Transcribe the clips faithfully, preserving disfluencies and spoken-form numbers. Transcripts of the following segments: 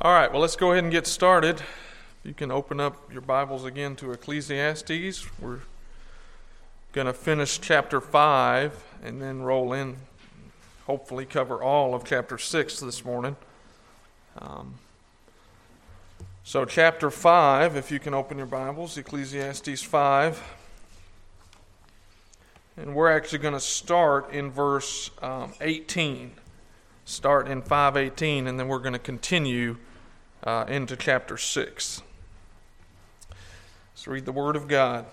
All right, well, let's go ahead and get started. You can open up your Bibles again to Ecclesiastes. We're going to finish chapter five and then roll in, hopefully cover all of chapter six this morning. Um, so chapter five, if you can open your Bibles, Ecclesiastes five. And we're actually going to start in verse um, eighteen. Start in five eighteen, and then we're going to continue uh, into chapter six. Let's read the Word of God.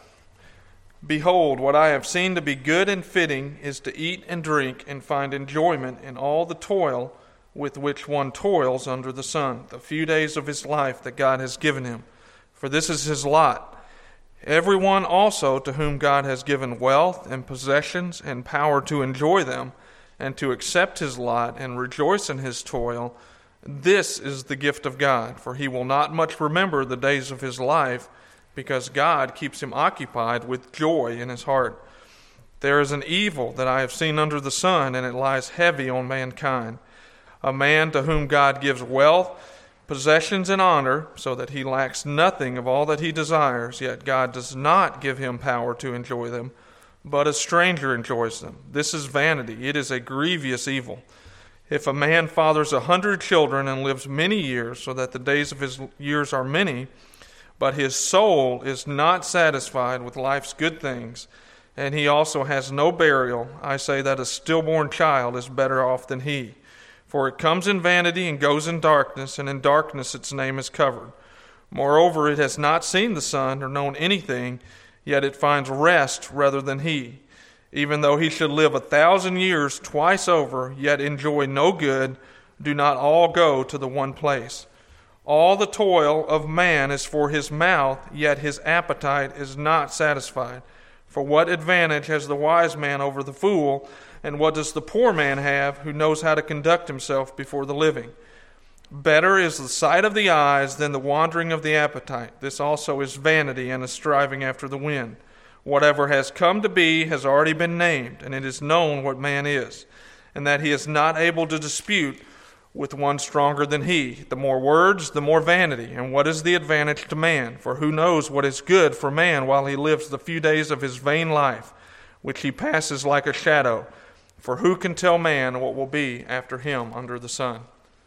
Behold, what I have seen to be good and fitting is to eat and drink and find enjoyment in all the toil with which one toils under the sun, the few days of his life that God has given him. For this is his lot. Everyone also to whom God has given wealth and possessions and power to enjoy them, and to accept his lot and rejoice in his toil, this is the gift of God. For he will not much remember the days of his life, because God keeps him occupied with joy in his heart. There is an evil that I have seen under the sun, and it lies heavy on mankind. A man to whom God gives wealth, possessions, and honor, so that he lacks nothing of all that he desires, yet God does not give him power to enjoy them, but a stranger enjoys them. This is vanity. It is a grievous evil. If a man fathers a hundred children and lives many years, so that the days of his years are many, but his soul is not satisfied with life's good things, and he also has no burial, I say that a stillborn child is better off than he. For it comes in vanity and goes in darkness, and in darkness its name is covered. Moreover, it has not seen the sun or known anything, yet it finds rest rather than he. Even though he should live a thousand years twice over, yet enjoy no good, do not all go to the one place. All the toil of man is for his mouth, yet his appetite is not satisfied. For what advantage has the wise man over the fool, and what does the poor man have who knows how to conduct himself before the living? Better is the sight of the eyes than the wandering of the appetite. This also is vanity and a striving after the wind. Whatever has come to be has already been named, and it is known what man is, and that he is not able to dispute with one stronger than he. The more words, the more vanity. And what is the advantage to man? For who knows what is good for man while he lives the few days of his vain life, which he passes like a shadow? For who can tell man what will be after him under the sun?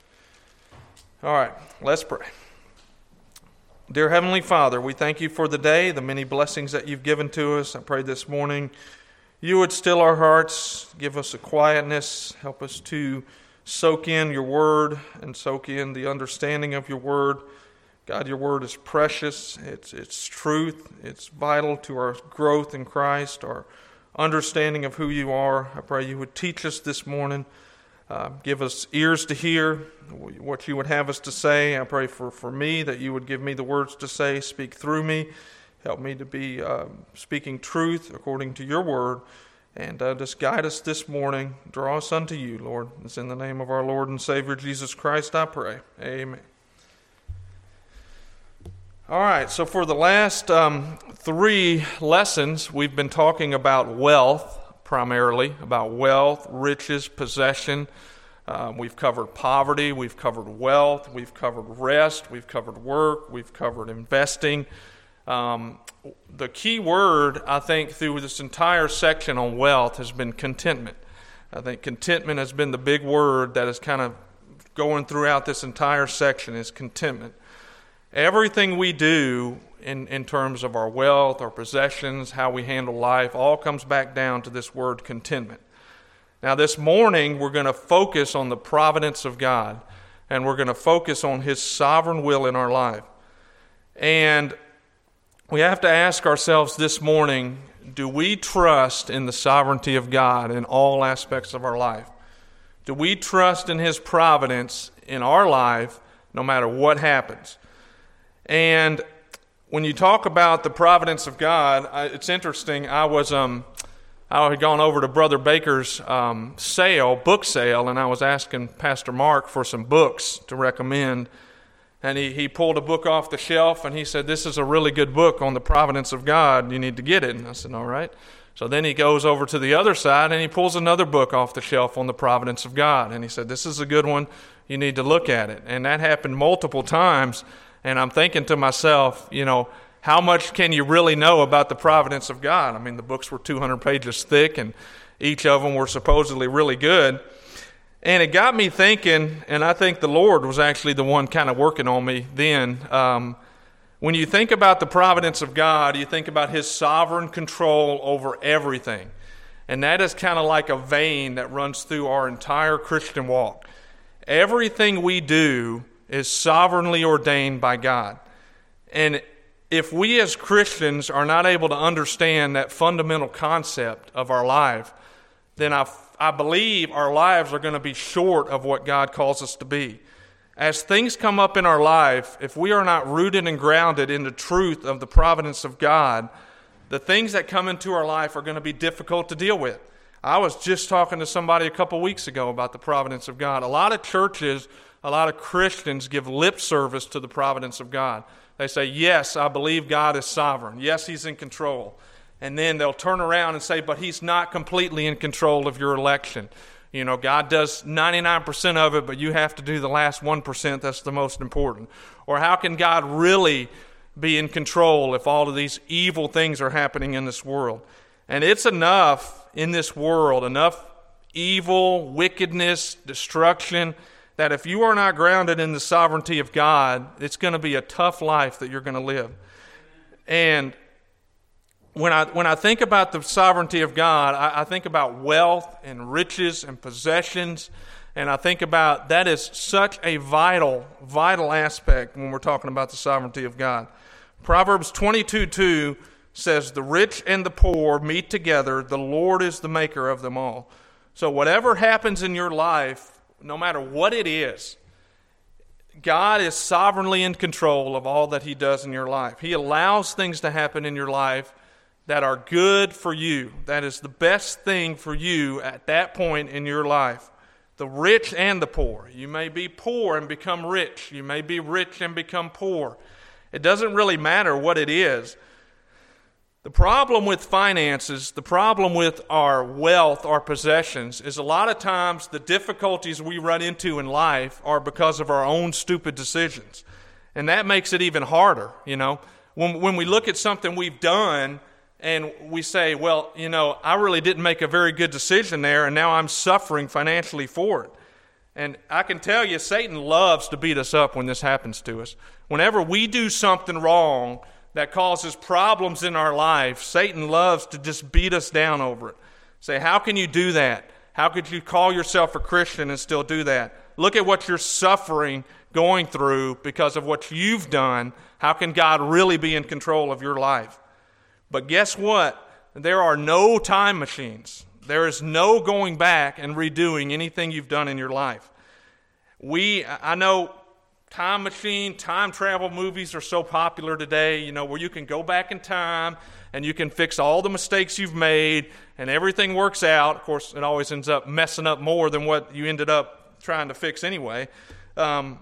All right, let's pray. Dear Heavenly Father, we thank you for the day, the many blessings that you've given to us. I pray this morning you would still our hearts, give us a quietness, help us to soak in your word and soak in the understanding of your word. God, your word is precious. It's, it's truth. It's vital to our growth in Christ, our understanding of who you are. I pray you would teach us this morning. Uh, give us ears to hear what you would have us to say. I pray for, for me that you would give me the words to say, speak through me. Help me to be uh, speaking truth according to your word. And uh, just guide us this morning. Draw us unto you, Lord. It's in the name of our Lord and Savior Jesus Christ I pray. Amen. All right, so for the last um, three lessons, we've been talking about wealth, primarily, about wealth, riches, possession. Uh, we've covered poverty, we've covered wealth, we've covered rest, we've covered work, we've covered investing. Um, the key word, I think, through this entire section on wealth has been contentment. I think contentment has been the big word that is kind of going throughout this entire section is contentment. Everything we do in, in terms of our wealth, our possessions, how we handle life, all comes back down to this word contentment. Now this morning we're going to focus on the providence of God, and we're going to focus on his sovereign will in our life. And we have to ask ourselves this morning, do we trust in the sovereignty of God in all aspects of our life? Do we trust in his providence in our life no matter what happens? And when you talk about the providence of God, I, it's interesting. I was um, I had gone over to Brother Baker's um, sale, book sale, and I was asking Pastor Mark for some books to recommend. And he, he pulled a book off the shelf, and he said, "This is a really good book on the providence of God. You need to get it." And I said, "All right." So then he goes over to the other side, and he pulls another book off the shelf on the providence of God. And he said, "This is a good one. you need to look at it. And that happened multiple times, and I'm thinking to myself, you know, how much can you really know about the providence of God? I mean, the books were two hundred pages thick, and each of them were supposedly really good. And it got me thinking, and I think the Lord was actually the one kind of working on me then. Um, when you think about the providence of God, you think about His sovereign control over everything. And that is kind of like a vein that runs through our entire Christian walk. Everything we do is sovereignly ordained by God. And if we as Christians are not able to understand that fundamental concept of our life, then I, I believe our lives are going to be short of what God calls us to be. As things come up in our life, if we are not rooted and grounded in the truth of the providence of God, the things that come into our life are going to be difficult to deal with. I was just talking to somebody a couple weeks ago about the providence of God. A lot of churches, a lot of Christians give lip service to the providence of God. They say, yes, I believe God is sovereign. Yes, He's in control. And then they'll turn around and say, but He's not completely in control of your election. You know, God does ninety-nine percent of it, but you have to do the last one percent that's the most important. Or how can God really be in control if all of these evil things are happening in this world? And it's enough in this world, enough evil, wickedness, destruction, that if you are not grounded in the sovereignty of God, it's going to be a tough life that you're going to live. And when I when I think about the sovereignty of God, I, I think about wealth and riches and possessions, and I think about that is such a vital, vital aspect when we're talking about the sovereignty of God. Proverbs twenty-two two says, the rich and the poor meet together, the Lord is the maker of them all. So whatever happens in your life, no matter what it is, God is sovereignly in control of all that He does in your life. He allows things to happen in your life that are good for you. That is the best thing for you at that point in your life. The rich and the poor. You may be poor and become rich. You may be rich and become poor. It doesn't really matter what it is. The problem with finances, the problem with our wealth, our possessions, is a lot of times the difficulties we run into in life are because of our own stupid decisions. And that makes it even harder, you know. When, when we look at something we've done and we say, well, you know, I really didn't make a very good decision there, and now I'm suffering financially for it. And I can tell you, Satan loves to beat us up when this happens to us. Whenever we do something wrong that causes problems in our life, Satan loves to just beat us down over it. Say, how can you do that? How could you call yourself a Christian and still do that? Look at what you're suffering, going through because of what you've done. How can God really be in control of your life? But guess what? There are no time machines. There is no going back and redoing anything you've done in your life. We, I know time machine, time travel movies are so popular today, you know, where you can go back in time and you can fix all the mistakes you've made and everything works out. Of course, it always ends up messing up more than what you ended up trying to fix anyway. Um,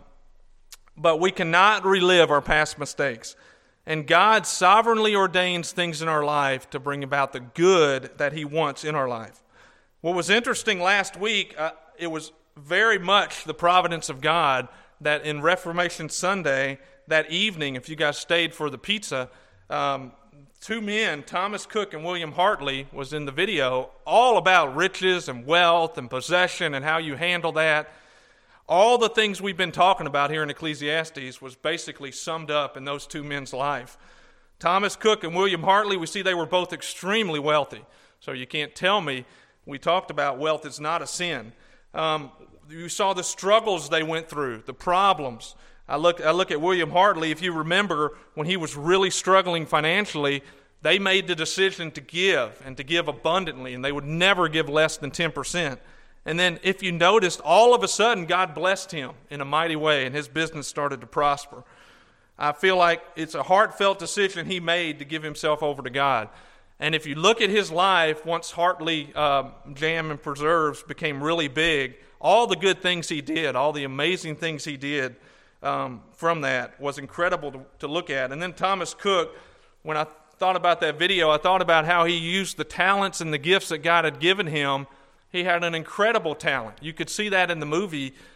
but we cannot relive our past mistakes. And God sovereignly ordains things in our life to bring about the good that He wants in our life. What was interesting last week, uh, it was very much the providence of God that in Reformation Sunday, that evening, if you guys stayed for the pizza, um, two men, Thomas Cook and William Hartley, was in the video, all about riches and wealth and possession and how you handle that. All the things we've been talking about here in Ecclesiastes was basically summed up in those two men's life. Thomas Cook and William Hartley, we see they were both extremely wealthy. So you can't tell me, we talked about wealth is not a sin. Um, you saw the struggles they went through, the problems. I look, I look at William Hartley. If you remember, when he was really struggling financially, they made the decision to give and to give abundantly, and they would never give less than ten percent. And then if you noticed, all of a sudden God blessed him in a mighty way and his business started to prosper. I feel like it's a heartfelt decision he made to give himself over to God. And if you look at his life, once Hartley uh, Jam and Preserves became really big, all the good things he did, all the amazing things he did um, from that was incredible to, to look at. And then Thomas Cook, when I thought about that video, I thought about how he used the talents and the gifts that God had given him. He had an incredible talent. You could see that in the movie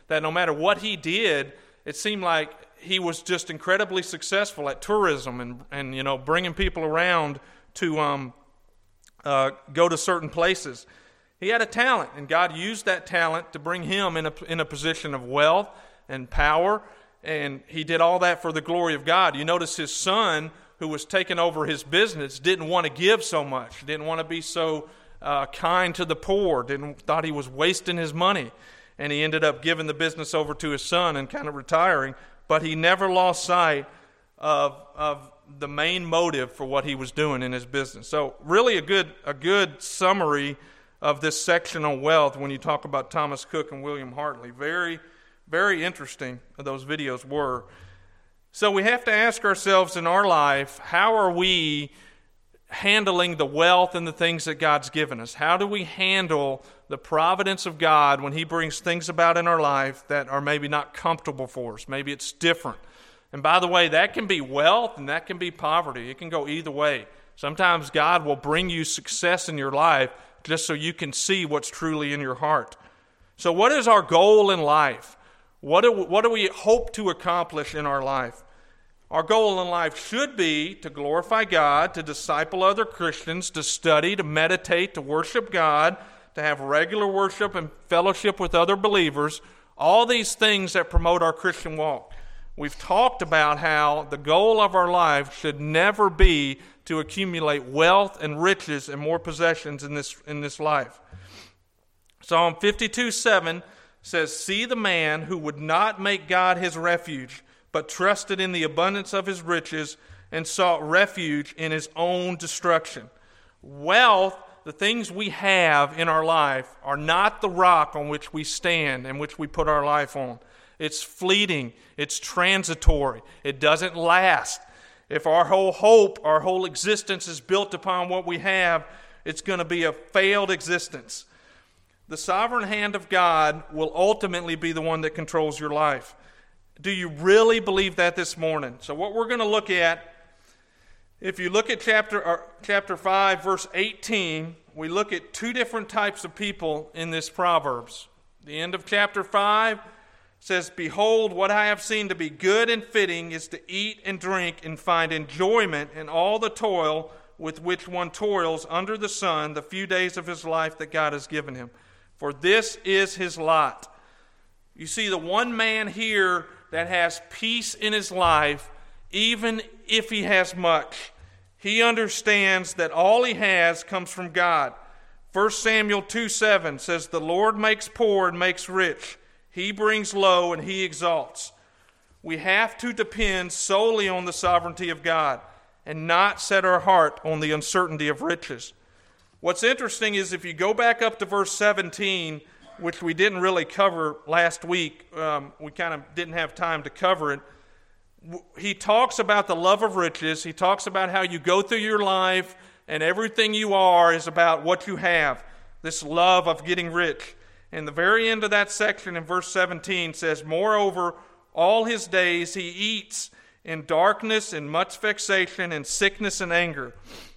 that no matter what he did, it seemed like he was just incredibly successful at tourism and, and you know, bringing people around to um, uh, go to certain places. He had a talent, and God used that talent to bring him in a, in a position of wealth and power, and he did all that for the glory of God. You notice his son, who was taking over his business, didn't want to give so much, didn't want to be so uh, kind to the poor, didn't thought he was wasting his money, and he ended up giving the business over to his son and kind of retiring, but he never lost sight of, of the main motive for what he was doing in his business. So really a good a good summary of this section on wealth when you talk about Thomas Cook and William Hartley. Very, very interesting those videos were. So we have to ask ourselves in our life, how are we handling the wealth and the things that God's given us? How do we handle the providence of God when he brings things about in our life that are maybe not comfortable for us? Maybe it's different. And by the way, that can be wealth and that can be poverty. It can go either way. Sometimes God will bring you success in your life just so you can see what's truly in your heart. So what is our goal in life? What do, what do we hope to accomplish in our life? Our goal in life should be to glorify God, to disciple other Christians, to study, to meditate, to worship God, to have regular worship and fellowship with other believers, all these things that promote our Christian walk. We've talked about how the goal of our life should never be to accumulate wealth and riches and more possessions in this in this life. Psalm fifty-two seven says, "See the man who would not make God his refuge, but trusted in the abundance of his riches and sought refuge in his own destruction." Wealth, the things we have in our life, are not the rock on which we stand and which we put our life on. It's fleeting. It's transitory. It doesn't last. If our whole hope, our whole existence is built upon what we have, it's going to be a failed existence. The sovereign hand of God will ultimately be the one that controls your life. Do you really believe that this morning? So what we're going to look at, if you look at chapter uh, chapter five, verse eighteen, we look at two different types of people in this Proverbs. The end of chapter five says, "Behold, what I have seen to be good and fitting is to eat and drink and find enjoyment in all the toil with which one toils under the sun the few days of his life that God has given him. For this is his lot." You see, the one man here that has peace in his life, even if he has much, he understands that all he has comes from God. First Samuel two seven says, "The Lord makes poor and makes rich. He brings low and he exalts." We have to depend solely on the sovereignty of God and not set our heart on the uncertainty of riches. What's interesting is if you go back up to verse seventeen, which we didn't really cover last week, um, we kind of didn't have time to cover it. He talks about the love of riches. He talks about how you go through your life and everything you are is about what you have, this love of getting rich. And the very end of that section in verse seventeen says, "Moreover, all his days he eats in darkness and much vexation and sickness and anger."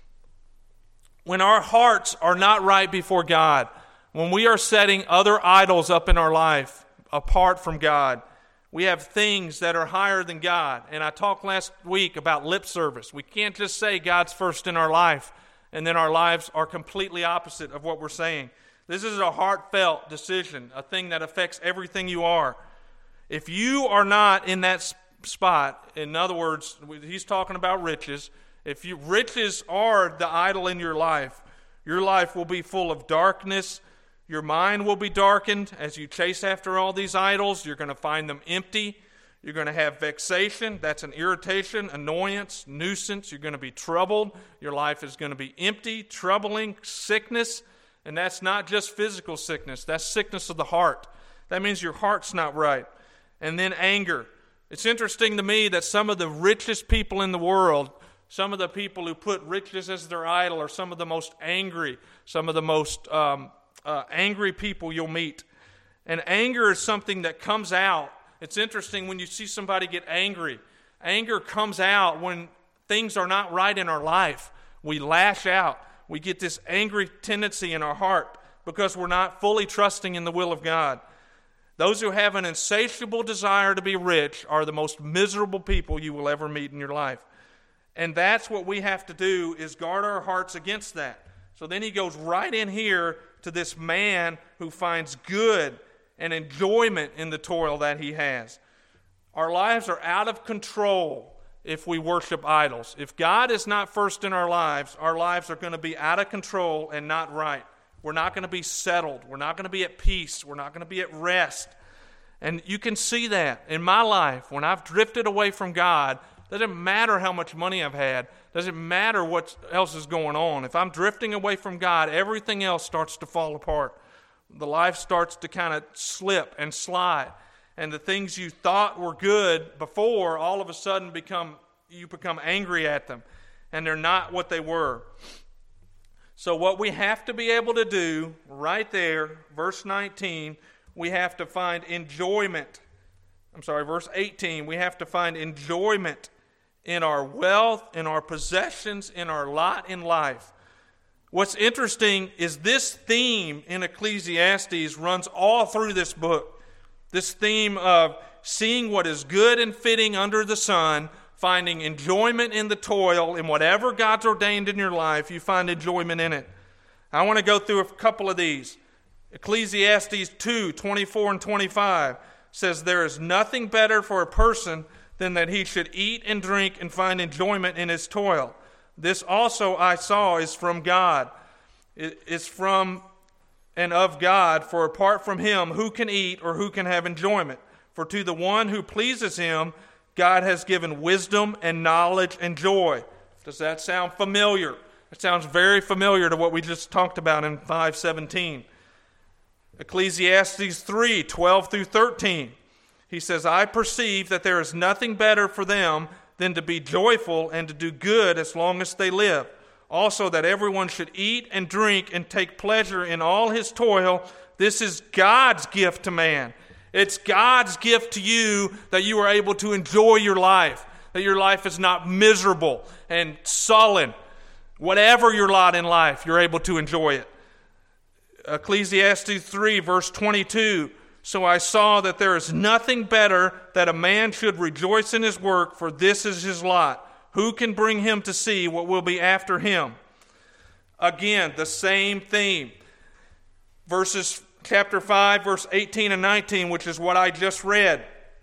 When our hearts are not right before God, when we are setting other idols up in our life apart from God, we have things that are higher than God. And I talked last week about lip service. We can't just say God's first in our life and then our lives are completely opposite of what we're saying. This is a heartfelt decision, a thing that affects everything you are. If you are not in that spot, in other words, he's talking about riches. If you, riches are the idol in your life, your life will be full of darkness. Your mind will be darkened as you chase after all these idols. You're going to find them empty. You're going to have vexation. That's an irritation, annoyance, nuisance. You're going to be troubled. Your life is going to be empty, troubling, sickness. And that's not just physical sickness. That's sickness of the heart. That means your heart's not right. And then anger. It's interesting to me that some of the richest people in the world, some of the people who put riches as their idol, are some of the most angry, some of the most um, uh, angry people you'll meet. And anger is something that comes out. It's interesting when you see somebody get angry. Anger comes out when things are not right in our life. We lash out. We get this angry tendency in our heart because we're not fully trusting in the will of God. Those who have an insatiable desire to be rich are the most miserable people you will ever meet in your life. And that's what we have to do, is guard our hearts against that. So then he goes right in here to this man who finds good and enjoyment in the toil that he has. Our lives are out of control if we worship idols. If God is not first in our lives, our lives are going to be out of control and not right. We're not going to be settled. We're not going to be at peace. We're not going to be at rest. And you can see that in my life. When I've drifted away from God, doesn't matter how much money I've had. Doesn't matter what else is going on. If I'm drifting away from God, everything else starts to fall apart. The life starts to kind of slip and slide. And the things you thought were good before, all of a sudden become you become angry at them. And they're not what they were. So what we have to be able to do right there, verse nineteen, we have to find enjoyment. I'm sorry, verse eighteen, we have to find enjoyment in our wealth, in our possessions, in our lot in life. What's interesting is this theme in Ecclesiastes runs all through this book. This theme of seeing what is good and fitting under the sun, finding enjoyment in the toil, in whatever God's ordained in your life, you find enjoyment in it. I want to go through a couple of these. Ecclesiastes two, twenty-four and twenty-five says, "There is nothing better for a person than that he should eat and drink and find enjoyment in his toil. This also I saw is from God. It is from and of God, for apart from him, who can eat or who can have enjoyment? For to the one who pleases him, God has given wisdom and knowledge and joy." Does that sound familiar? It sounds very familiar to what we just talked about in five seventeen. Ecclesiastes three, twelve through thirteen. He says, "I perceive that there is nothing better for them than to be joyful and to do good as long as they live. Also that everyone should eat and drink and take pleasure in all his toil. This is God's gift to man." It's God's gift to you that you are able to enjoy your life, that your life is not miserable and sullen. Whatever your lot in life, you're able to enjoy it. Ecclesiastes three, verse twenty-two, "So I saw that there is nothing better that a man should rejoice in his work, for this is his lot. Who can bring him to see what will be after him?" Again, the same theme. Verses chapter five, verse eighteen and nineteen, which is what I just read.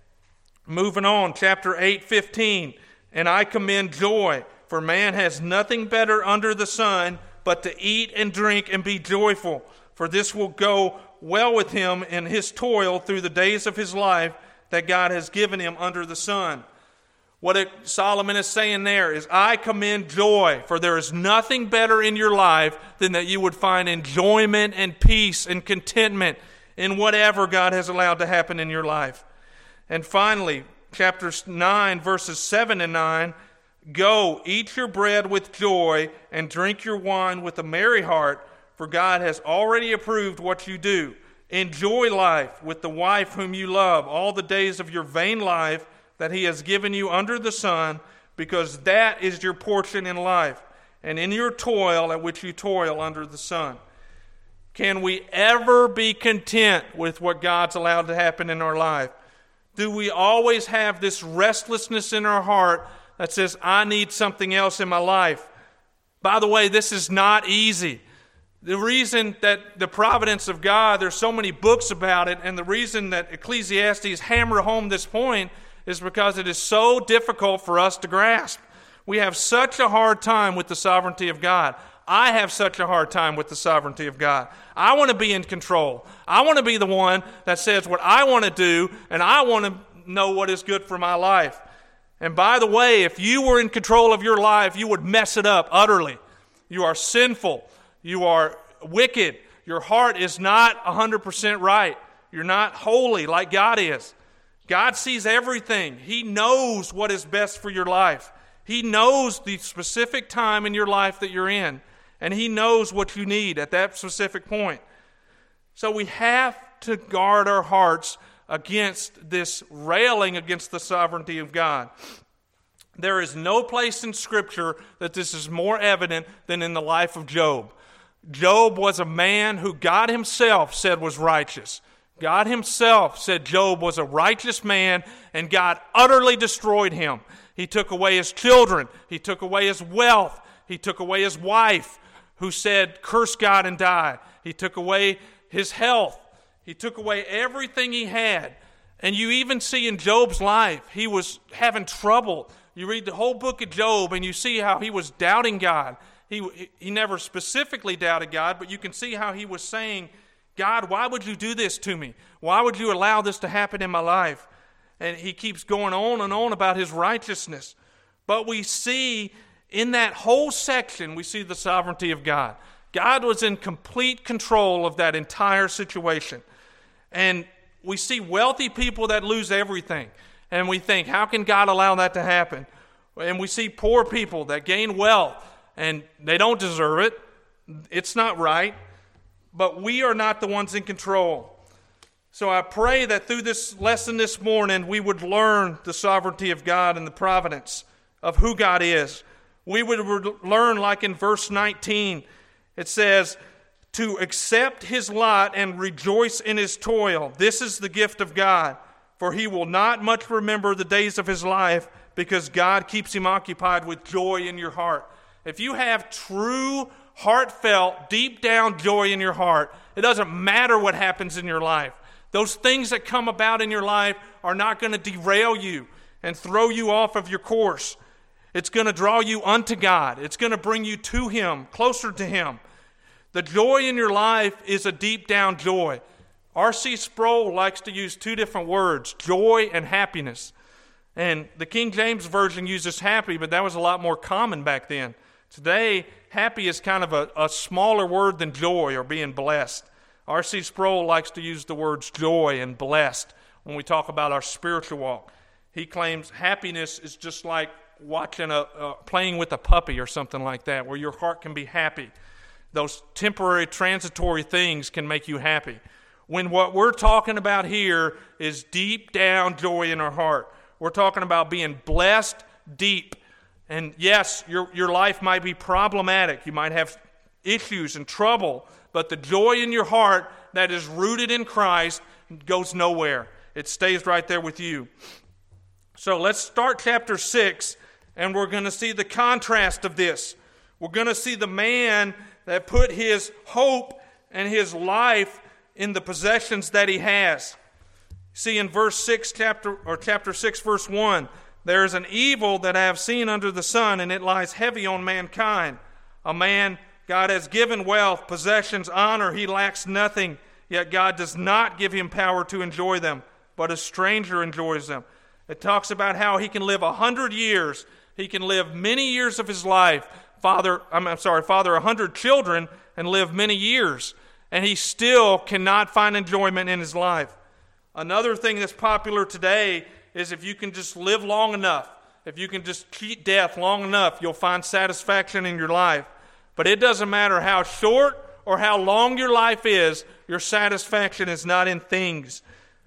Moving on, chapter eight, fifteen. "And I commend joy, for man has nothing better under the sun but to eat and drink and be joyful. For this will go well with him in his toil through the days of his life that God has given him under the sun." What it, Solomon is saying there is, I commend joy, for there is nothing better in your life than that you would find enjoyment and peace and contentment in whatever God has allowed to happen in your life. And finally, chapter nine, verses seven and nine, "Go, eat your bread with joy and drink your wine with a merry heart, for God has already approved what you do. Enjoy life with the wife whom you love all the days of your vain life that he has given you under the sun, because that is your portion in life, and in your toil at which you toil under the sun." Can we ever be content with what God's allowed to happen in our life? Do we always have this restlessness in our heart that says, I need something else in my life? By the way, this is not easy. The reason that the providence of God, there's so many books about it, and the reason that Ecclesiastes hammer home this point is because it is so difficult for us to grasp. We have such a hard time with the sovereignty of God. I have such a hard time with the sovereignty of God. I want to be in control. I want to be the one that says what I want to do, and I want to know what is good for my life. And by the way, if you were in control of your life, you would mess it up utterly. You are sinful. You are wicked. Your heart is not one hundred percent right. You're not holy like God is. God sees everything. He knows what is best for your life. He knows the specific time in your life that you're in. And He knows what you need at that specific point. So we have to guard our hearts against this railing against the sovereignty of God. There is no place in Scripture that this is more evident than in the life of Job. Job was a man who God Himself said was righteous. God himself said Job was a righteous man, and God utterly destroyed him. He took away his children. He took away his wealth. He took away his wife, who said, curse God and die. He took away his health. He took away everything he had. And you even see in Job's life, he was having trouble. You read the whole book of Job, and you see how he was doubting God. He, he never specifically doubted God, but you can see how he was saying, God, why would you do this to me? Why would you allow this to happen in my life? And he keeps going on and on about his righteousness. But we see in that whole section, we see the sovereignty of God. God was in complete control of that entire situation. And we see wealthy people that lose everything. And we think, how can God allow that to happen? And we see poor people that gain wealth, and they don't deserve it. It's not right. But we are not the ones in control. So I pray that through this lesson this morning, we would learn the sovereignty of God and the providence of who God is. We would learn, like in verse nineteen, it says, to accept his lot and rejoice in his toil. This is the gift of God, for he will not much remember the days of his life, because God keeps him occupied with joy in your heart. If you have true, heartfelt, deep down joy in your heart, it doesn't matter what happens in your life. Those things that come about in your life are not going to derail you and throw you off of your course. It's going to draw you unto God. It's going to bring you to him, closer to him. The joy in your life is a deep down joy. R C Sproul likes to use two different words, joy and happiness. And the King James Version uses happy, but that was a lot more common back then. Today, happy is kind of a, a smaller word than joy or being blessed. R C Sproul likes to use the words joy and blessed when we talk about our spiritual walk. He claims happiness is just like watching a uh, playing with a puppy or something like that, where your heart can be happy. Those temporary, transitory things can make you happy. When what we're talking about here is deep down joy in our heart. We're talking about being blessed deep. And yes, your your life might be problematic. You might have issues and trouble, but the joy in your heart that is rooted in Christ goes nowhere. It stays right there with you. So let's start chapter six, and we're going to see the contrast of this. We're going to see the man that put his hope and his life in the possessions that he has. See in verse six, chapter or chapter six, verse one, there is an evil that I have seen under the sun, and it lies heavy on mankind. A man God has given wealth, possessions, honor. He lacks nothing, yet God does not give him power to enjoy them, but a stranger enjoys them. It talks about how he can live a hundred years. He can live many years of his life. Father, I'm, I'm sorry, father a hundred children and live many years, and he still cannot find enjoyment in his life. Another thing that's popular today is if you can just live long enough, if you can just cheat death long enough, you'll find satisfaction in your life. But it doesn't matter how short or how long your life is, your satisfaction is not in things.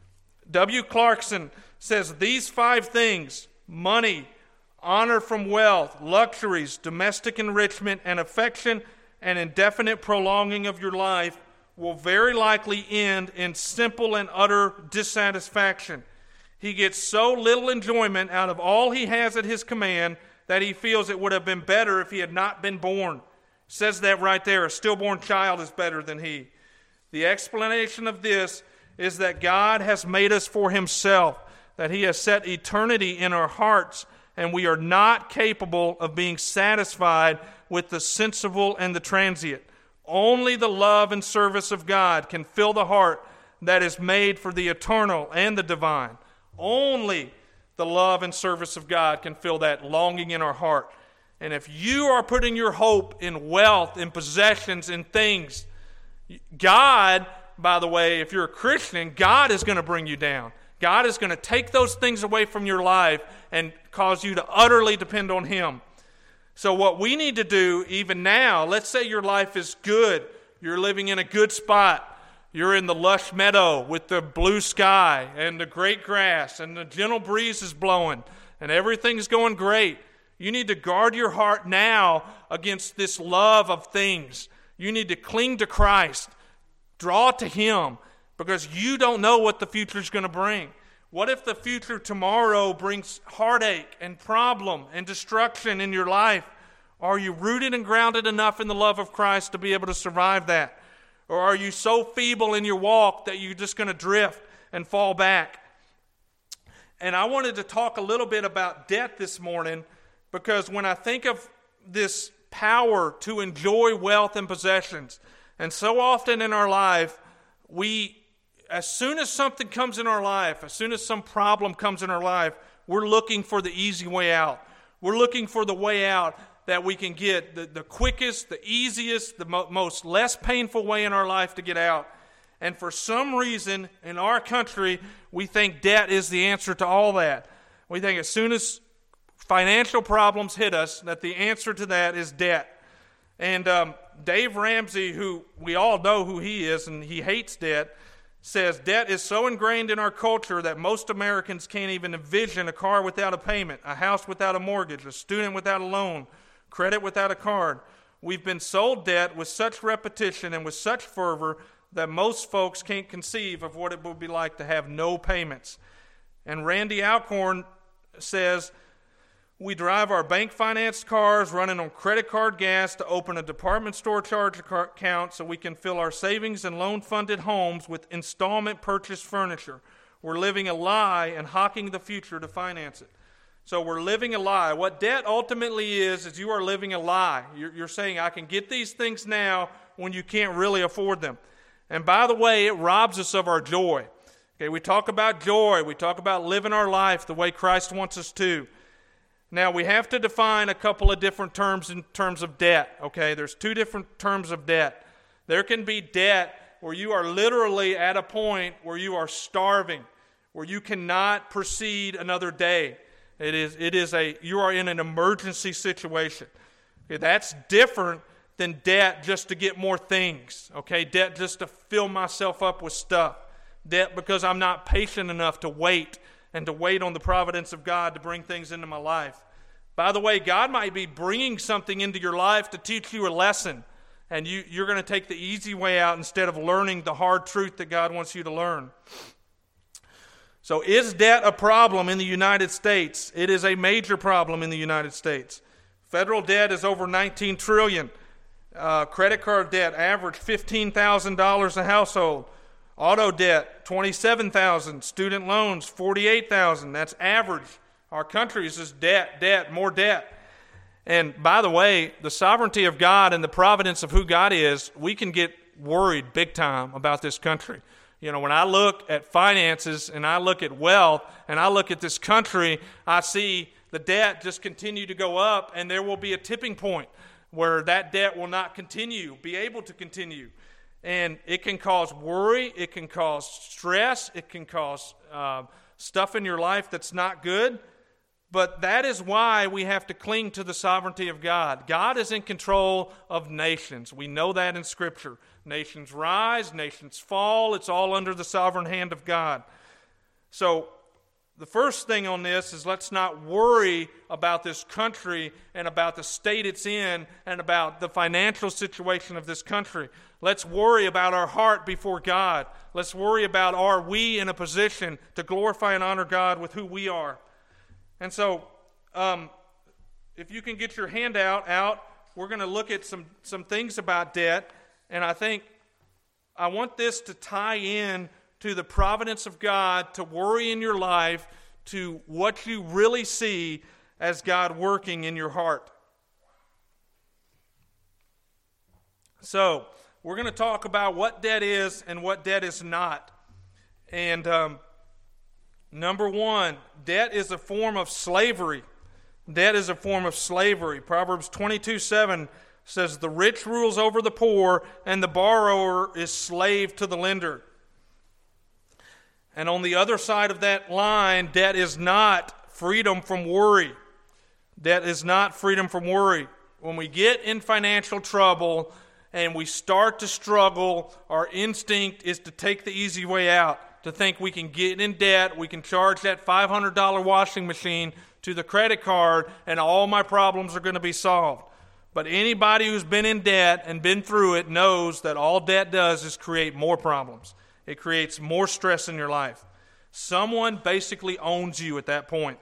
W. Clarkson says these five things, money, honor from wealth, luxuries, domestic enrichment, and affection, and indefinite prolonging of your life, will very likely end in simple and utter dissatisfaction. He gets so little enjoyment out of all he has at his command that he feels it would have been better if he had not been born. It says that right there. A stillborn child is better than he. The explanation of this is that God has made us for himself, that he has set eternity in our hearts, and we are not capable of being satisfied with the sensible and the transient. Only the love and service of God can fill the heart that is made for the eternal and the divine. Only the love and service of God can fill that longing in our heart. And if you are putting your hope in wealth, in possessions, in things, God, by the way, if you're a Christian, God is going to bring you down. God is going to take those things away from your life and cause you to utterly depend on him. So what we need to do even now, let's say your life is good. You're living in a good spot. You're in the lush meadow with the blue sky and the great grass and the gentle breeze is blowing and everything's going great. You need to guard your heart now against this love of things. You need to cling to Christ. Draw to him. because you don't know what the future is going to bring. What if the future tomorrow brings heartache and problem and destruction in your life? Are you rooted and grounded enough in the love of Christ to be able to survive that? Or are you so feeble in your walk that you're just going to drift and fall back? And I wanted to talk a little bit about debt this morning, because when I think of this power to enjoy wealth and possessions, and so often in our life, we, as soon as something comes in our life, as soon as some problem comes in our life, we're looking for the easy way out. We're looking for the way out that we can get, the, the quickest, the easiest, the mo- most less painful way in our life to get out. And for some reason in our country, we think debt is the answer to all that. We think as soon as financial problems hit us, that the answer to that is debt. And um, Dave Ramsey, who we all know who he is, and he hates debt, says debt is so ingrained in our culture that most Americans can't even envision a car without a payment, a house without a mortgage, a student without a loan, credit without a card. We've been sold debt with such repetition and with such fervor that most folks can't conceive of what it would be like to have no payments. And Randy Alcorn says, we drive our bank-financed cars running on credit card gas to open a department store charge account so we can fill our savings and loan-funded homes with installment purchase furniture. We're living a lie and hawking the future to finance it. So we're living a lie. What debt ultimately is, is you are living a lie. You're, you're saying, I can get these things now when you can't really afford them. And by the way, it robs us of our joy. Okay, we talk about joy. We talk about living our life the way Christ wants us to. Now, we have to define a couple of different terms in terms of debt. Okay, there's two different terms of debt. There can be debt where you are literally at a point where you are starving, where you cannot proceed another day. It is, it is a, you are in an emergency situation. Okay, that's different than debt just to get more things. Okay, debt just to fill myself up with stuff. Debt because I'm not patient enough to wait and to wait on the providence of God to bring things into my life. By the way, God might be bringing something into your life to teach you a lesson, and you, you're going to take the easy way out instead of learning the hard truth that God wants you to learn. So is debt a problem in the United States? It is a major problem in the United States. Federal debt is over nineteen trillion dollars. Uh, credit card debt average fifteen thousand dollars a household. Auto debt twenty-seven thousand dollars. Student loans forty-eight thousand dollars. That's average. Our country is just debt, debt, more debt. And by the way, the sovereignty of God and the providence of who God is, we can get worried big time about this country. You know, when I look at finances and I look at wealth and I look at this country, I see the debt just continue to go up, and there will be a tipping point where that debt will not continue, be able to continue. And it can cause worry, it can cause stress, it can cause uh, stuff in your life that's not good. But that is why we have to cling to the sovereignty of God. God is in control of nations. We know that in Scripture. Nations rise, nations fall. It's all under the sovereign hand of God. So the first thing on this is let's not worry about this country and about the state it's in and about the financial situation of this country. Let's worry about our heart before God. Let's worry about, are we in a position to glorify and honor God with who we are? And so, um, if you can get your handout out, we're going to look at some, some things about debt. And I think I want this to tie in to the providence of God, to worry in your life, to what you really see as God working in your heart. So, we're going to talk about what debt is and what debt is not. And um, number one, debt is a form of slavery. Debt is a form of slavery. Proverbs twenty-two seven says, the rich rules over the poor, and the borrower is slave to the lender. And on the other side of that line, debt is not freedom from worry. Debt is not freedom from worry. When we get in financial trouble and we start to struggle, our instinct is to take the easy way out, to think we can get in debt, we can charge that five hundred dollars washing machine to the credit card, and all my problems are going to be solved. But anybody who's been in debt and been through it knows that all debt does is create more problems. It creates more stress in your life. Someone basically owns you at that point.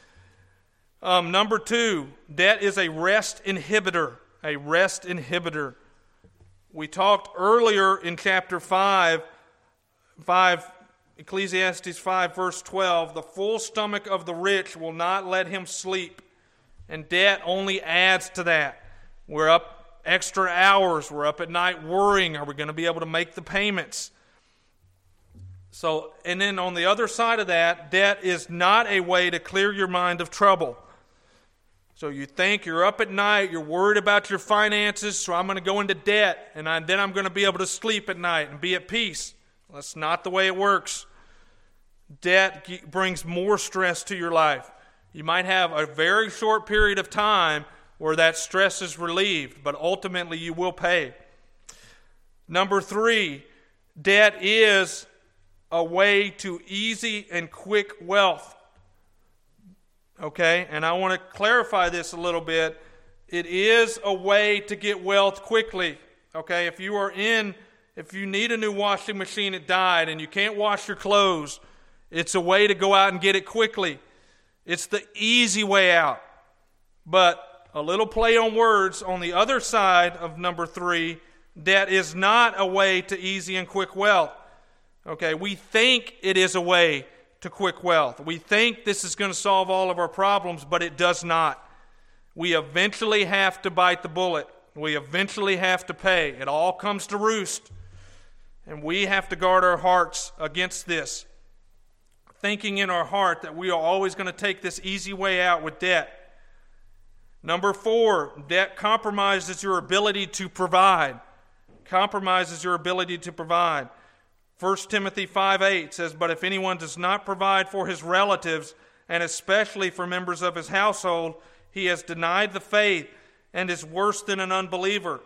Um, number two, debt is a rest inhibitor. A rest inhibitor. We talked earlier in chapter five, five, Ecclesiastes five, verse twelve, the full stomach of the rich will not let him sleep. And debt only adds to that. We're up extra hours. We're up at night worrying, are we going to be able to make the payments? So, and then on the other side of that, debt is not a way to clear your mind of trouble. So you think you're up at night, you're worried about your finances, so I'm going to go into debt, and I, then I'm going to be able to sleep at night and be at peace. Well, that's not the way it works. Debt g- brings more stress to your life. You might have a very short period of time where that stress is relieved, but ultimately you will pay. Number three, debt is a way to easy and quick wealth. Okay, and I want to clarify this a little bit. It is a way to get wealth quickly. Okay, if you are in, if you need a new washing machine, it died, and you can't wash your clothes, it's a way to go out and get it quickly. It's the easy way out. But a little play on words, on the other side of number three, debt is not a way to easy and quick wealth. Okay, we think it is a way to quick wealth. We think this is going to solve all of our problems, but it does not. We eventually have to bite the bullet. We eventually have to pay. It all comes to roost. And we have to guard our hearts against this, thinking in our heart that we are always going to take this easy way out with debt. Number four, debt compromises your ability to provide. Compromises your ability to provide. First Timothy five eight says, "But if anyone does not provide for his relatives, and especially for members of his household, he has denied the faith and is worse than an unbeliever."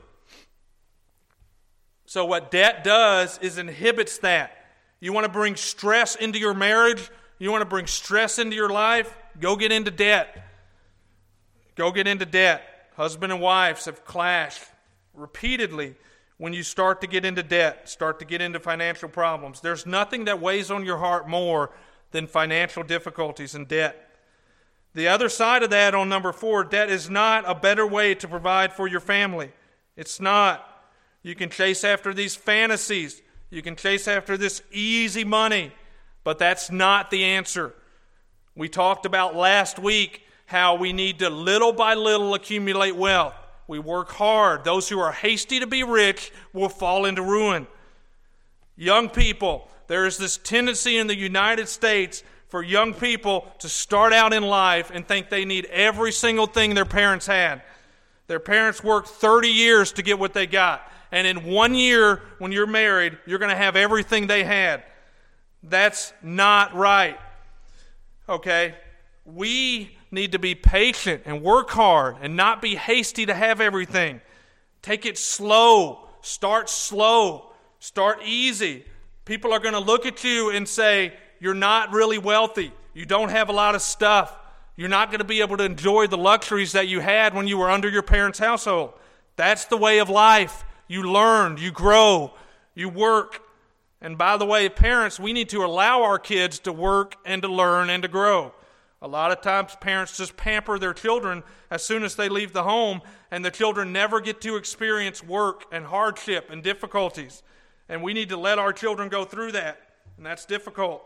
So what debt does is inhibits that. You want to bring stress into your marriage? You want to bring stress into your life? Go get into debt. Go get into debt. Husband and wives have clashed repeatedly. When you start to get into debt, start to get into financial problems, there's nothing that weighs on your heart more than financial difficulties and debt. The other side of that on number four, debt is not a better way to provide for your family. It's not. You can chase after these fantasies. You can chase after this easy money, but that's not the answer. We talked about last week how we need to little by little accumulate wealth. We work hard. Those who are hasty to be rich will fall into ruin. Young people, there is this tendency in the United States for young people to start out in life and think they need every single thing their parents had. Their parents worked thirty years to get what they got. And in one year, when you're married, you're going to have everything they had. That's not right. Okay? We need to be patient and work hard and not be hasty to have everything. Take it slow. Start slow. Start easy. People are going to look at you and say, you're not really wealthy. You don't have a lot of stuff. You're not going to be able to enjoy the luxuries that you had when you were under your parents' household. That's the way of life. You learn, you grow, you work. And by the way, parents, we need to allow our kids to work and to learn and to grow. A lot of times parents just pamper their children as soon as they leave the home, and the children never get to experience work and hardship and difficulties. And we need to let our children go through that, and that's difficult.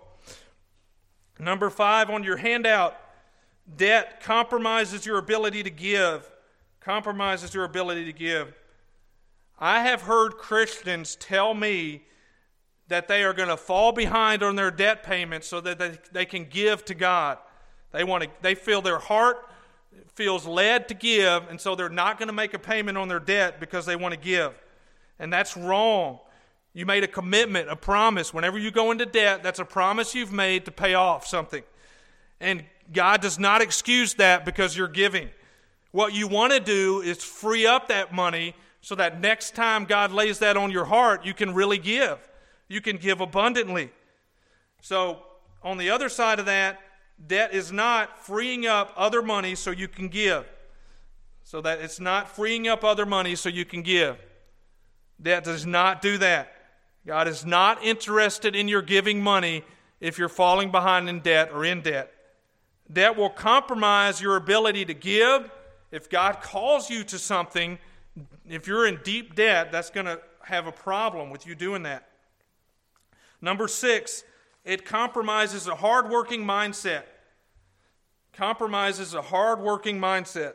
Number five on your handout, debt compromises your ability to give. Compromises your ability to give. I have heard Christians tell me that they are going to fall behind on their debt payments so that they, they can give to God. They want to. They feel their heart feels led to give, and so they're not going to make a payment on their debt because they want to give. And that's wrong. You made a commitment, a promise. Whenever you go into debt, that's a promise you've made to pay off something. And God does not excuse that because you're giving. What you want to do is free up that money so that next time God lays that on your heart, you can really give. You can give abundantly. So on the other side of that, debt is not freeing up other money so you can give. So that it's not freeing up other money so you can give. Debt does not do that. God is not interested in your giving money if you're falling behind in debt or in debt. Debt will compromise your ability to give. If God calls you to something, if you're in deep debt, that's going to have a problem with you doing that. Number six, it compromises a hard-working mindset. Compromises a hard-working mindset.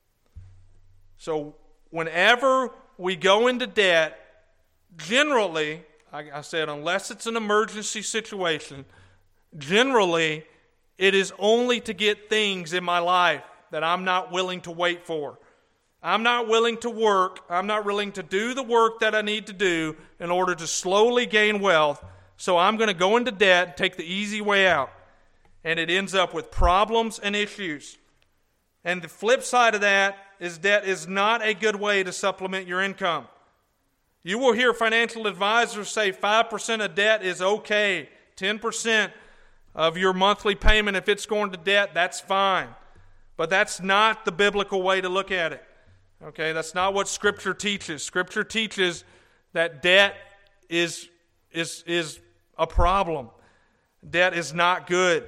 So whenever we go into debt, generally, like I said, unless it's an emergency situation, generally it is only to get things in my life that I'm not willing to wait for. I'm not willing to work. I'm not willing to do the work that I need to do in order to slowly gain wealth. So I'm going to go into debt and take the easy way out. And it ends up with problems and issues. And the flip side of that is debt is not a good way to supplement your income. You will hear financial advisors say five percent of debt is okay. ten percent of your monthly payment, if it's going to debt, that's fine. But that's not the biblical way to look at it. Okay, that's not what Scripture teaches. Scripture teaches that debt is, is, is a problem. Debt is not good.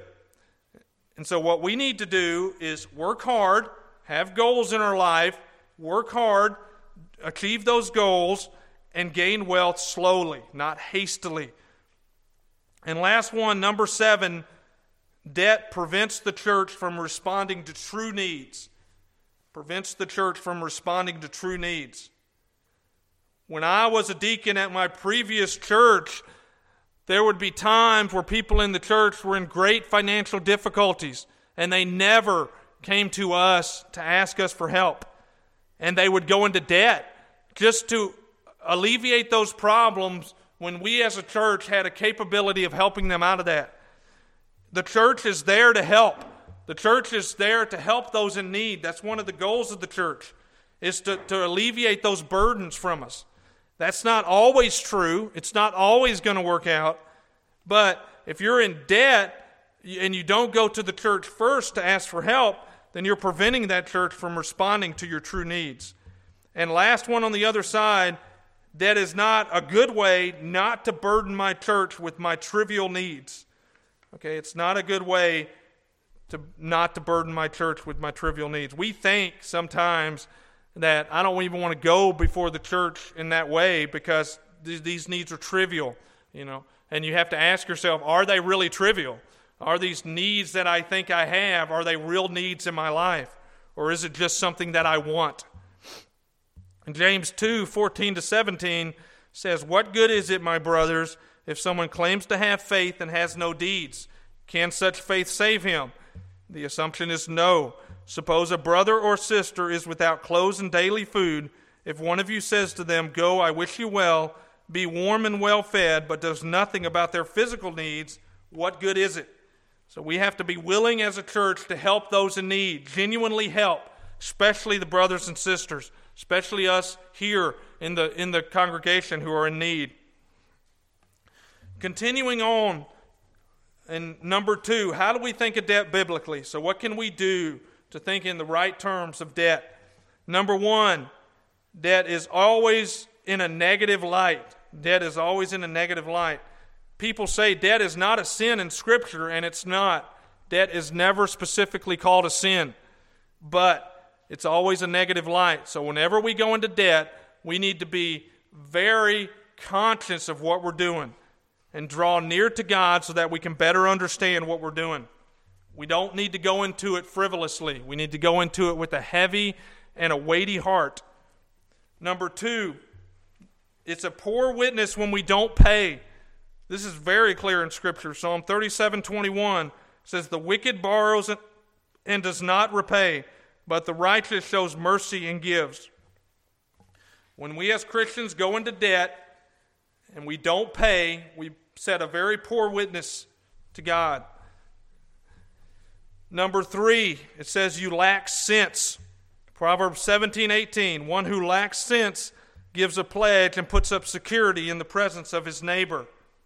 And so what we need to do is work hard, have goals in our life, work hard, achieve those goals, and gain wealth slowly, not hastily. And last one, number seven, debt prevents the church from responding to true needs. Prevents the church from responding to true needs. When I was a deacon at my previous church, there would be times where people in the church were in great financial difficulties, and they never came to us to ask us for help. And they would go into debt just to alleviate those problems when we as a church had a capability of helping them out of that. The church is there to help. The church is there to help those in need. That's one of the goals of the church, is to, to alleviate those burdens from us. That's not always true. It's not always going to work out. But if you're in debt and you don't go to the church first to ask for help, then you're preventing that church from responding to your true needs. And last one on the other side, debt is not a good way not to burden my church with my trivial needs. Okay, it's not a good way to not to burden my church with my trivial needs. We think sometimes that I don't even want to go before the church in that way because th- these needs are trivial, you know. And you have to ask yourself, are they really trivial? Are these needs that I think I have, are they real needs in my life? Or is it just something that I want? And James two, fourteen to seventeen says, "What good is it, my brothers, if someone claims to have faith and has no deeds? Can such faith save him?" The assumption is no. Suppose a brother or sister is without clothes and daily food. If one of you says to them, "Go, I wish you well, be warm and well fed," but does nothing about their physical needs, what good is it? So we have to be willing as a church to help those in need, genuinely help, especially the brothers and sisters, especially us here in the, in the congregation who are in need. Continuing on, and number two, how do we think of debt biblically? So what can we do to think in the right terms of debt? Number one, debt is always in a negative light. Debt is always in a negative light. People say debt is not a sin in Scripture, and it's not. Debt is never specifically called a sin, but it's always a negative light. So whenever we go into debt, we need to be very conscious of what we're doing and draw near to God so that we can better understand what we're doing. We don't need to go into it frivolously. We need to go into it with a heavy and a weighty heart. Number two, it's a poor witness when we don't pay. This is very clear in Scripture. Psalm thirty-seven twenty-one says, "The wicked borrows and does not repay, but the righteous shows mercy and gives." When we as Christians go into debt and we don't pay, we set a very poor witness to God. Number three, it says you lack sense. Proverbs seventeen eighteen, "One who lacks sense gives a pledge and puts up security in the presence of his neighbor."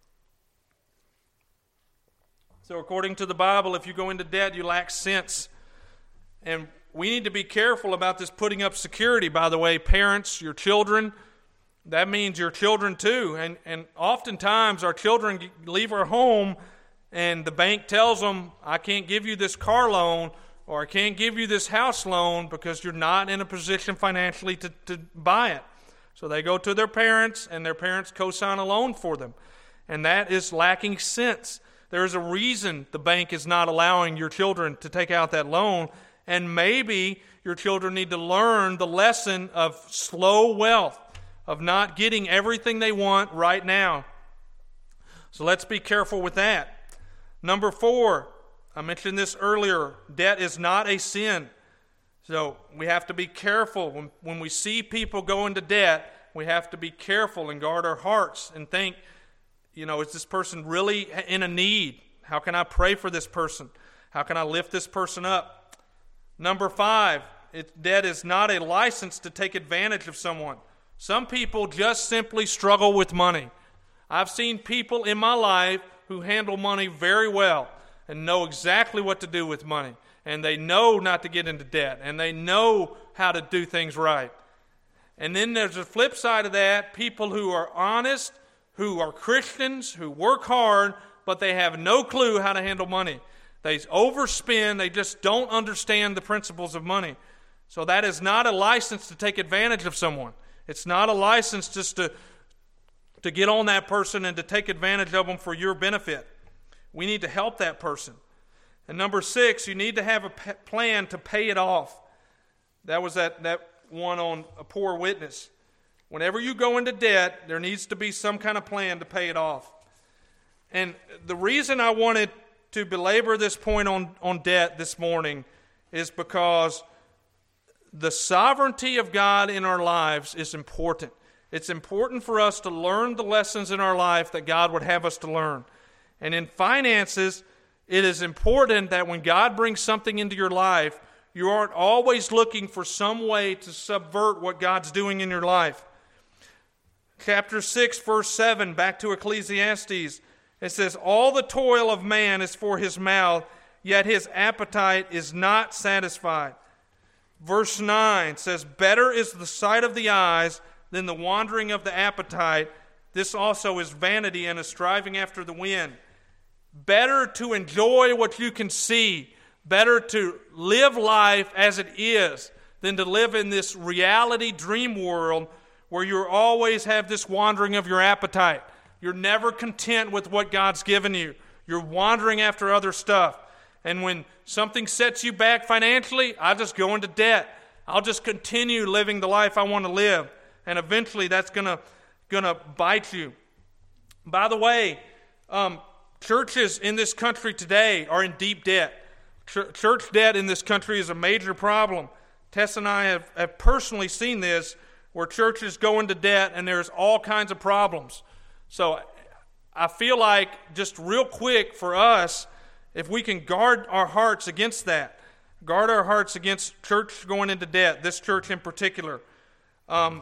So according to the Bible, if you go into debt, you lack sense. And we need to be careful about this putting up security, by the way. Parents, your children, that means your children too. And, and oftentimes our children leave our home and the bank tells them, I can't give you this car loan or I can't give you this house loan because you're not in a position financially to, to buy it. So they go to their parents and their parents co-sign a loan for them. And that is lacking sense. There is a reason the bank is not allowing your children to take out that loan. And maybe your children need to learn the lesson of slow wealth, of not getting everything they want right now. So let's be careful with that. Number four, I mentioned this earlier, debt is not a sin. So we have to be careful. When, when we see people go into debt, we have to be careful and guard our hearts and think, you know, is this person really in a need? How can I pray for this person? How can I lift this person up? Number five, it, debt is not a license to take advantage of someone. Some people just simply struggle with money. I've seen people in my life who handle money very well and know exactly what to do with money. And they know not to get into debt. And they know how to do things right. And then there's a flip side of that, people who are honest, who are Christians, who work hard, but they have no clue how to handle money. They overspend. They just don't understand the principles of money. So that is not a license to take advantage of someone. It's not a license just to, to get on that person and to take advantage of them for your benefit. We need to help that person. And number six, you need to have a p- plan to pay it off. That was that, that one on a poor witness. Whenever you go into debt, there needs to be some kind of plan to pay it off. And the reason I wanted to belabor this point on, on debt this morning is because the sovereignty of God in our lives is important. It's important for us to learn the lessons in our life that God would have us to learn. And in finances, it is important that when God brings something into your life, you aren't always looking for some way to subvert what God's doing in your life. Chapter six, verse seven, back to Ecclesiastes. It says, all the toil of man is for his mouth, yet his appetite is not satisfied. Verse nine says, better is the sight of the eyes than the wandering of the appetite. This also is vanity and a striving after the wind. Better to enjoy what you can see. Better to live life as it is than to live in this reality dream world where you always have this wandering of your appetite. You're never content with what God's given you. You're wandering after other stuff. And when something sets you back financially, I just go into debt. I'll just continue living the life I want to live. And eventually that's going to gonna bite you. By the way, um, churches in this country today are in deep debt. Ch- church debt in this country is a major problem. Tess and I have, have personally seen this, where churches go into debt and there's all kinds of problems. So I feel like just real quick for us, if we can guard our hearts against that, guard our hearts against church going into debt, this church in particular. Um,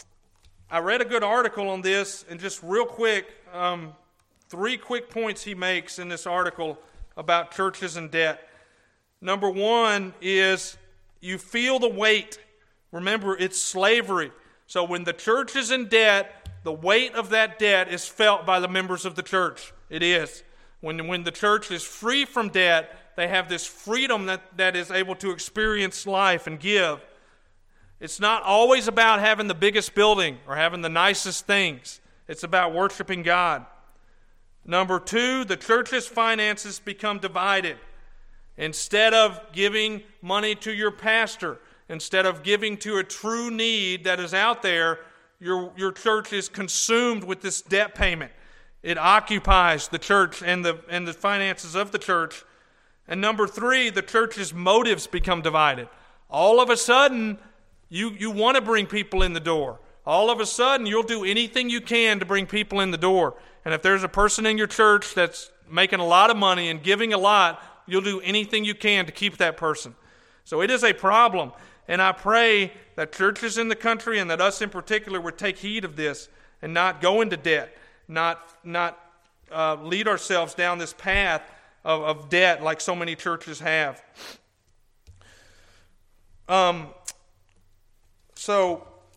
I read a good article on this, and just real quick, um, three quick points he makes in this article about churches and debt. Number one is you feel the weight. Remember, it's slavery. So when the church is in debt, the weight of that debt is felt by the members of the church. It is. When, when the church is free from debt, they have this freedom that, that is able to experience life and give. It's not always about having the biggest building or having the nicest things. It's about worshiping God. Number two, the church's finances become divided. Instead of giving money to your pastor, instead of giving to a true need that is out there, your, your church is consumed with this debt payment. It occupies the church and the, and the finances of the church. And number three, the church's motives become divided. All of a sudden, you, you want to bring people in the door. All of a sudden, you'll do anything you can to bring people in the door. And if there's a person in your church that's making a lot of money and giving a lot, you'll do anything you can to keep that person. So it is a problem. And I pray that churches in the country and that us in particular would take heed of this and not go into debt, not, not uh, lead ourselves down this path of, of debt like so many churches have. Um. So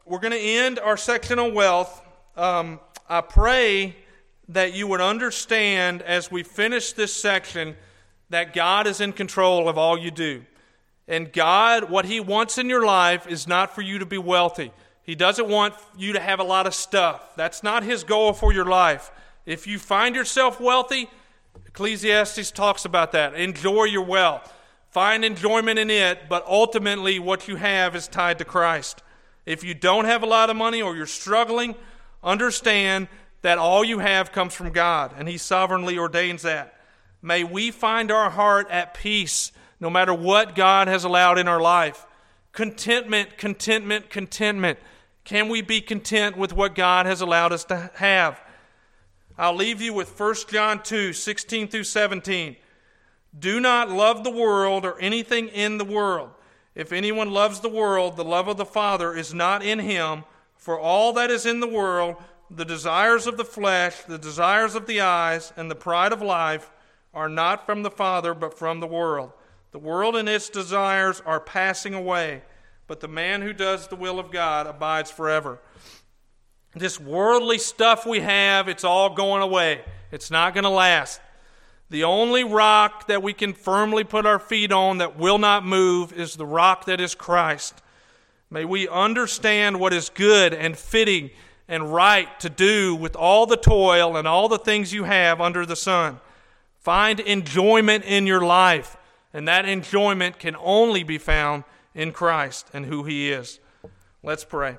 we're going to end our section on wealth. Um, I pray that you would understand as we finish this section that God is in control of all you do. And God, what He wants in your life is not for you to be wealthy. He doesn't want you to have a lot of stuff. That's not His goal for your life. If you find yourself wealthy, Ecclesiastes talks about that. Enjoy your wealth. Find enjoyment in it, but ultimately what you have is tied to Christ. If you don't have a lot of money or you're struggling, understand that all you have comes from God, and He sovereignly ordains that. May we find our heart at peace no matter what God has allowed in our life. Contentment, contentment, contentment. Can we be content with what God has allowed us to have? I'll leave you with First John two, sixteen through seventeen. Do not love the world or anything in the world. If anyone loves the world, the love of the Father is not in him. For all that is in the world, the desires of the flesh, the desires of the eyes, and the pride of life are not from the Father, but from the world. The world and its desires are passing away, but the man who does the will of God abides forever. This worldly stuff we have, it's all going away. It's not going to last. The only rock that we can firmly put our feet on that will not move is the rock that is Christ. May we understand what is good and fitting and right to do with all the toil and all the things you have under the sun. Find enjoyment in your life, and that enjoyment can only be found in Christ and who He is. Let's pray.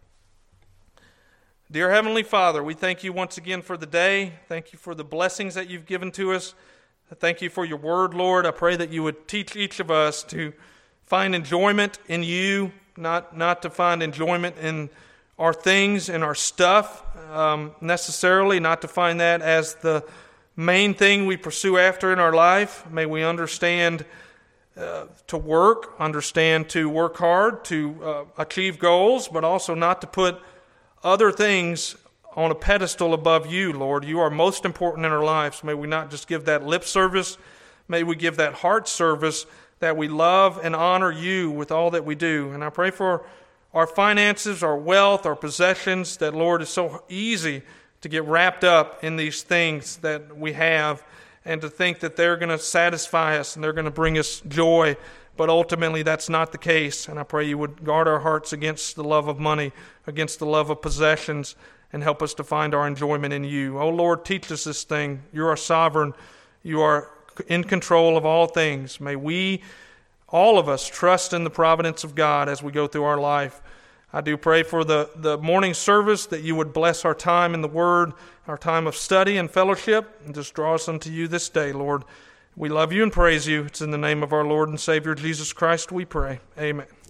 Dear Heavenly Father, we thank You once again for the day. Thank You for the blessings that You've given to us. I thank You for Your word, Lord. I pray that You would teach each of us to find enjoyment in You, not, not to find enjoyment in our things and our stuff um, necessarily, not to find that as the main thing we pursue after in our life. May we understand uh, to work, understand to work hard, to uh, achieve goals, but also not to put other things on a pedestal above You, Lord. You are most important in our lives. May we not just give that lip service. May we give that heart service that we love and honor You with all that we do. And I pray for our finances, our wealth, our possessions, that, Lord, it's so easy to get wrapped up in these things that we have and to think that they're going to satisfy us and they're going to bring us joy. But ultimately, that's not the case. And I pray You would guard our hearts against the love of money, against the love of possessions, and help us to find our enjoyment in You. Oh, Lord, teach us this thing. You are sovereign. You are in control of all things. May we, all of us, trust in the providence of God as we go through our life. I do pray for the, the morning service that You would bless our time in the Word, our time of study and fellowship, and just draw us unto You this day, Lord. We love You and praise You. It's in the name of our Lord and Savior, Jesus Christ, we pray. Amen.